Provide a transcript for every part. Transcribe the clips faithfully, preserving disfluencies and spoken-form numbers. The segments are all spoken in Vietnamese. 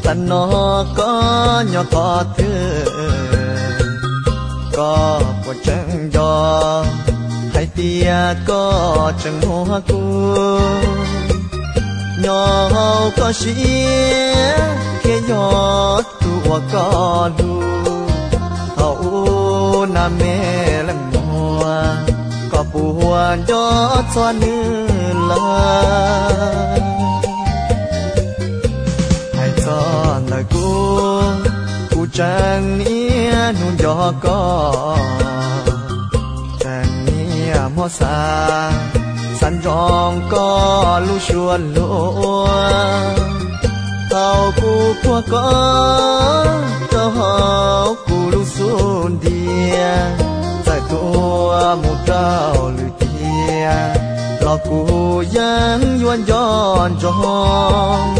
sẵn nó có nhỏ có thứ có của chẳng gió hay tia có chẳng hoa cua nhỏ có xía kia nhỏ tua có lu hậu nam mẹ lần mùa có buồn gió xoa nữ lời hay cho lời cô cô chẳng nia nun gió có chẳng nia mò xa sẵn rong có lu xuân lúa tàu cu qua có tàu hậu cu lu xuân dia tại tua một trao lư tia lọ cu yang yuan giòn giòn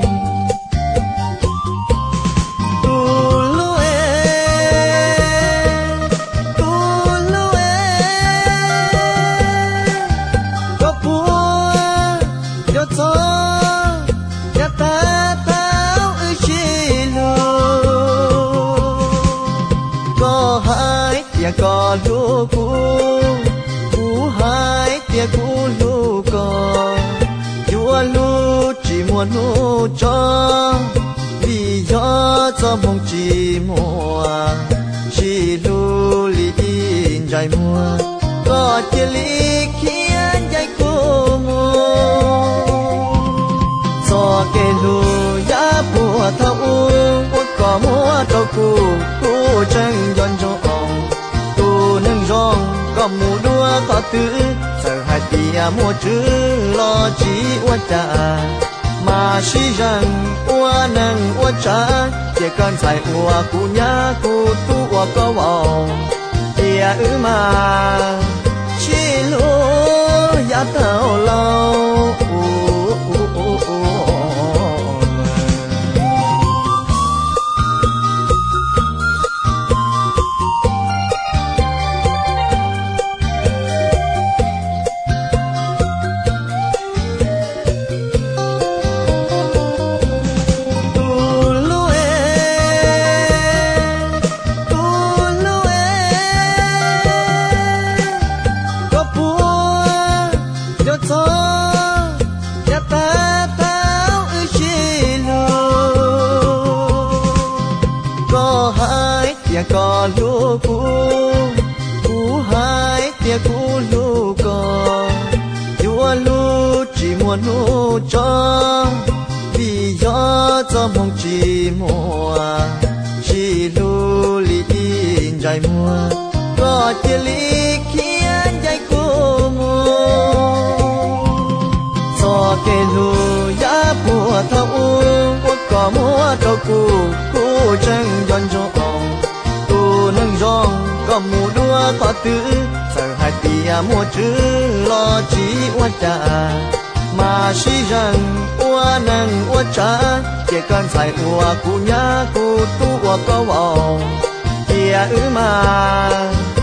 có lu cu cu hai tia cu lu có chúa lu chỉ muốn lu cho vì gió cho mong chỉ mùa chỉ lu li in dài mùa có tia li khiến dài cô mùa cho cái lu giá bùa thâu uống có mua đâu cu cu tranh giòn giòn rong có mù đua có tứ giờ hai tia mua chữ lo chỉ uất trà mà suy rằng ua năng uất trà chỉ cần xài ua cụ nhá cụ tu ua có vào tia ư mà chỉ lúa giá thảo lâu có lu cu cu hai tia cu lu có chúa lu chỉ muốn lu cho vì gió cho mong chỉ mùa chỉ lu li in dài mùa có tia li khiến dài cô mùa cho cái lu giá mùa thâu uống có mua đâu cu cu tranh giòn giòn nâng rong có mù đua có tứ giờ hai tia mua chữ lo chỉ uất trà mà suy rằng ua năng uất trà chỉ cần xài ua cụ nhá cụ tu ua có vào tia ư mà